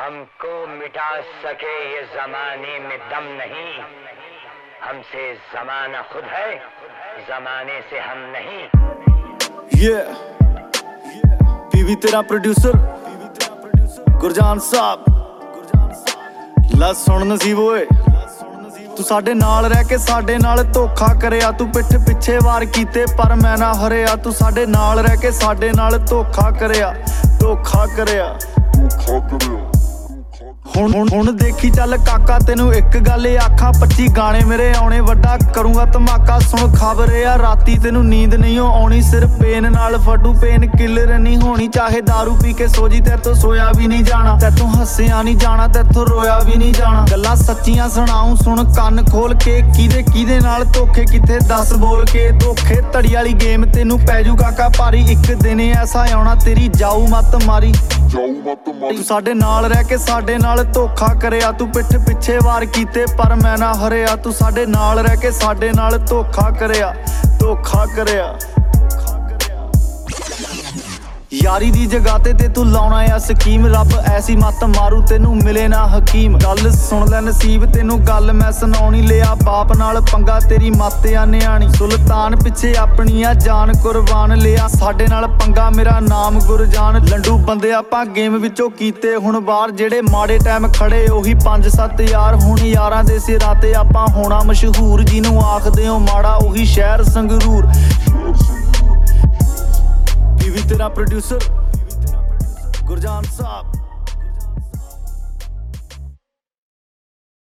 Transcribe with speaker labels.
Speaker 1: हमको मिटा सके ये जमाने में दम नहीं, हमसे जमाना खुद है, जमाने से हम नहीं।
Speaker 2: पीवी तेरा प्रोड्यूसर गुरजान साहब, ला सुन नसीब ओए। तू साडे नाल रह के साडे नाल धोखा करिया, तू पिठ पिछे वार कीते पर मैं ना हरिया। तू साडे नाल रह के साडे नाल धोखा करिया, धोखा करिया। ਹੁਣ ਦੇਖੀ ਚੱਲ ਕਾਕਾ ਤੈਨੂੰ ਇੱਕ ਗੱਲ ਆਖਾਂ, 25 ਗਾਣੇ ਮੇਰੇ ਆਉਣੇ ਵੱਡਾ ਕਰੂੰਗਾ ਧਮਾਕਾ। ਸੁਣ ਖਬਰ ਆ ਰਾਤੀ ਤੈਨੂੰ ਨੀਂਦ ਨਹੀਂ ਆਉਣੀ, ਸਿਰਫ ਪੇਨ ਨਾਲ ਫਟੂ ਪੇਨ ਕਿਲਰ ਨਹੀਂ ਹੋਣੀ। ਚਾਹੇ दारू ਪੀ ਕੇ ਸੋਜੀ ਤੇਤੋਂ ਸੋਇਆ ਵੀ ਨਹੀਂ ਜਾਣਾ, ਤੇਤੋਂ ਹੱਸਿਆ ਨਹੀਂ ਜਾਣਾ, ਤੇਤੋਂ ਰੋਇਆ ਵੀ ਨਹੀਂ ਜਾਣਾ। ਗੱਲਾਂ ਸੱਚੀਆਂ ਸੁਣਾਉਂ ਸੁਣ ਕੰਨ ਖੋਲ ਕੇ, ਕਿਹਦੇ ਨਾਲ ਧੋਖੇ ਕਿੱਥੇ ਦੱਸ ਬੋਲ ਕੇ। ਧੋਖੇ ਧੜੀ ਵਾਲੀ ਗੇਮ ਤੈਨੂੰ ਪੈ ਜੂ ਕਾਕਾ ਭਾਰੀ, ਇੱਕ ਦਿਨ ਐਸਾ ਆਉਣਾ ਤੇਰੀ ਜਾਊ ਮੱਤ ਮਾਰੀ। ਤੂੰ ਸਾਡੇ ਨਾਲ ਰਹਿ ਕੇ ਸਾਡੇ ਨਾਲ ਧੋਖਾ ਕਰਿਆ, ਤੂੰ ਪਿੱਠ ਪਿੱਛੇ ਵਾਰ ਕੀਤੇ ਪਰ ਮੈਂ ਨਾ ਹਰਿਆ। ਤੂੰ ਸਾਡੇ ਨਾਲ ਰਹਿ ਕੇ ਸਾਡੇ ਨਾਲ ਧੋਖਾ ਕਰਿਆ, ਧੋਖਾ ਕਰਿਆ। ਯਾਰੀ ਦੀ ਜਗ੍ਹਾ ਤੇ ਤੂੰ ਲਾਉਣਾ ਆ ਸਕੀਮ, ਰੱਬ ਐਸੀ ਮੱਤ ਮਾਰੂ ਤੈਨੂੰ ਮਿਲੇ ਨਾ ਹਕੀਮ। ਗੱਲ ਸੁਣ ਲੈ ਨਸੀਬ ਤੈਨੂੰ ਗੱਲ ਮੈਂ ਸੁਣਾਉਣੀ, ਲਿਆ ਬਾਪ ਨਾਲ ਪੰਗਾ ਤੇਰੀ ਮੱਤ ਆ ਨਿਆਣੀ। ਸੁਲਤਾਨ ਪਿੱਛੇ ਆਪਣੀ ਆ ਜਾਨ ਕੁਰਬਾਨ, ਲਿਆ ਸਾਡੇ ਨਾਲ ਪੰਗਾ ਮੇਰਾ ਨਾਮ ਗੁਰਜਾਨ। ਲੰਡੂ ਬੰਦੇ ਆਪਾਂ ਗੇਮ ਵਿੱਚੋਂ ਕੀਤੇ ਹੁਣ ਬਾਹਰ, ਜਿਹੜੇ ਮਾੜੇ ਟਾਈਮ ਖੜੇ ਉਹੀ 5-7 ਯਾਰ। ਹੁਣ ਯਾਰਾਂ ਦੇ ਸਿਰਾਂ ਤੇ ਆਪਾਂ ਹੋਣਾ ਮਸ਼ਹੂਰ, ਜਿਹਨੂੰ ਆਖਦੇ ਹੋ ਮਾੜਾ ਉਹੀ ਸ਼ਹਿਰ ਸੰਗਰੂਰ। ਪੀਵੀ ਤੇਰਾ ਪ੍ਰੋਡਿਊਸਰ ਗੁਰਜਾਨ ਸਾਹਿਬ।